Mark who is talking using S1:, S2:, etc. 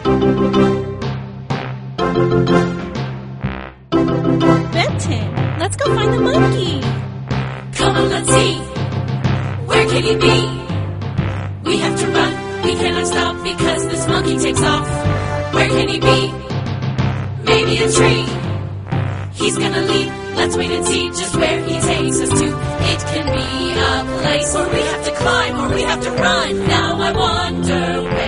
S1: Benton, let's go find the monkey.
S2: Come on, let's see. Where can he be? We have to run. We cannot stop because this monkey takes off. Where can he be? Maybe a tree. He's gonna leap. Let's wait and see just where he takes us to. It can be a place where we have to climb or we have to run. Now I wonder where